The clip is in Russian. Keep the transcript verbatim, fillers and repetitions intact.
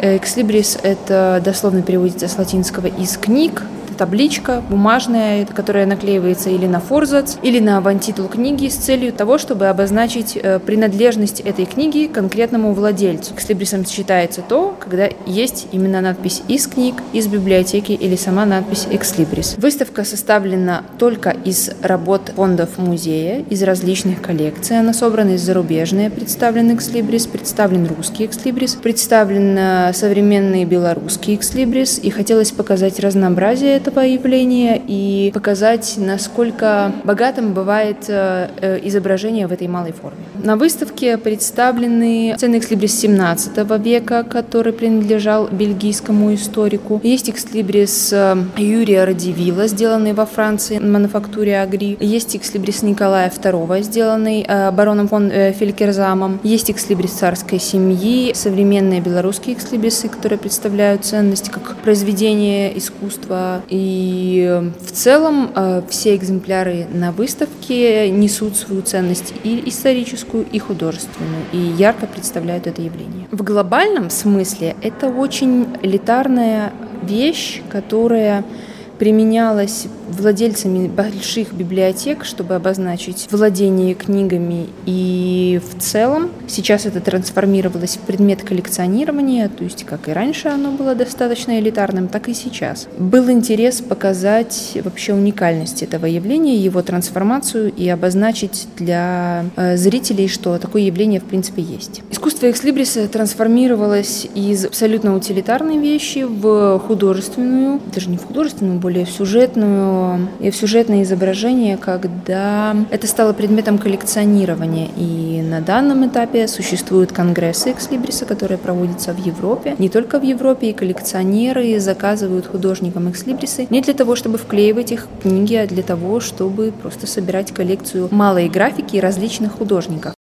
Экслибрис — это дословно переводится с латинского «из книг». Табличка бумажная, которая наклеивается или на форзац, или на авантитул книги с целью того, чтобы обозначить принадлежность этой книги конкретному владельцу. Экслибрисом считается то, когда есть именно надпись «из книг», «из библиотеки» или сама надпись «Экслибрис». Выставка составлена только из работ фондов музея, из различных коллекций. Она собрана из зарубежной, представлен Экслибрис, представлен русский Экслибрис, представлен современный белорусский Экслибрис, и хотелось показать разнообразие этого явления и показать, насколько богатым бывает изображение в этой малой форме. На выставке представлены ценный экслибрис семнадцатого века, который принадлежал бельгийскому историку. Есть экслибрис Юрия Радзивилла, сделанный во Франции на мануфактуре Агри. Есть экслибрис Николая второго, сделанный бароном фон Фелькерзамом. Есть экслибрис царской семьи, современные белорусские экслибрисы, которые представляют ценность как произведение искусства. И в целом все экземпляры на выставке несут свою ценность и историческую, и художественную, и ярко представляют это явление. В глобальном смысле это очень элитарная вещь, которая применялась владельцами больших библиотек, чтобы обозначить владение книгами, и в целом сейчас это трансформировалось в предмет коллекционирования, то есть как и раньше оно было достаточно элитарным, так и сейчас. Был интерес показать вообще уникальность этого явления, его трансформацию и обозначить для э, зрителей, что такое явление в принципе есть. Искусство экслибриса трансформировалось из абсолютно утилитарной вещи в художественную, даже не в художественную, более в сюжетную, и в сюжетное изображение, когда это стало предметом коллекционирования. И на данном этапе существуют конгрессы экслибриса, которые проводятся в Европе. Не только в Европе, и коллекционеры заказывают художникам экслибрисы не для того, чтобы вклеивать их в книги, а для того, чтобы просто собирать коллекцию малой графики различных художников.